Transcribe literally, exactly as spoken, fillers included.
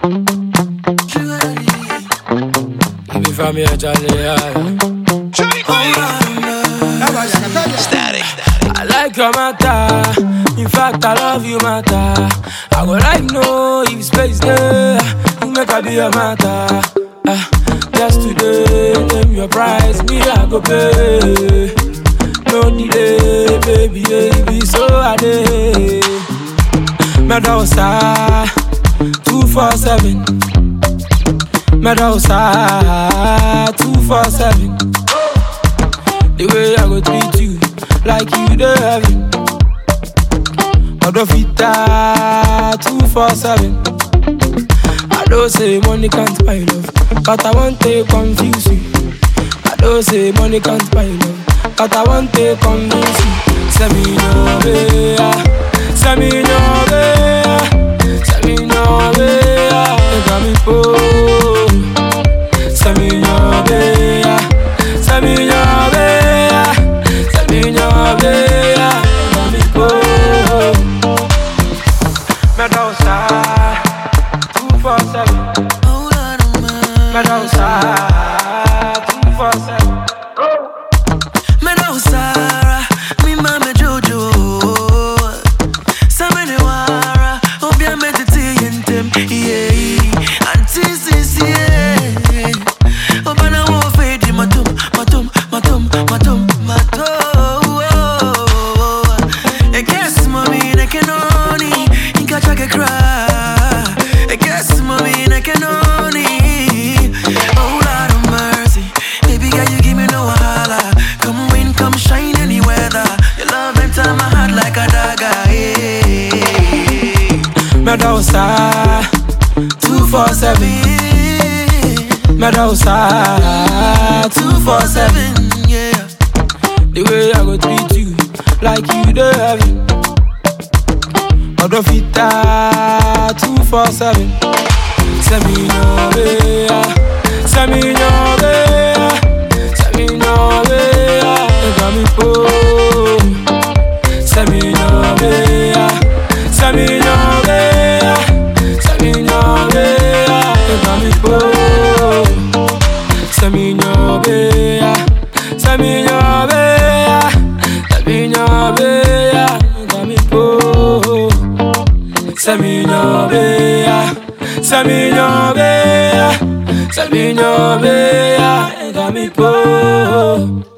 If you from here, Charlie, Static. I like your matter. In fact, I love you, matter. I go like no if space there. You make I be your matter. Uh, just today, name your price, me I go pay. No delay, baby, baby, so I day. Meadows two four seven. Meadows two four seven. The way I go treat you, like you the heaven. Odofita two four seven. I don't say money can't buy love, but I want to confuse you. I don't say money can't buy love, but I want to convince you. Send me no way, send me no way, send me no way. You got me poor. Send me no way, send me no way, send me no way. You got me poor. Meadows two four seven. Meadows two four seven. Meadows, me mama Jojo. Samene wara, obia meditating them, yeah. Auntie Sisi, yeah. Obana wo fade matum, matum, matum, matum, matum. I guess mommy, I can only, inka chake cry. I guess mommy, I can only. Oh Lord of mercy, baby girl, you give me no wahala. Come rain, come shine any weather. Your love enter my heart like a dagger. Yeah. Meadows two four seven. Meadows two four seven. Yeah. The way I go treat you, like you the heaven. Odofita two four seven. Send me no way, send me no way, send me no way. You got me poor. Send me no way, send me no way, send me no way. You got me poor. Send me no way, send me no way, send me no way. You got me poor. Send me no way, send me no way, send me no way. You got me poor.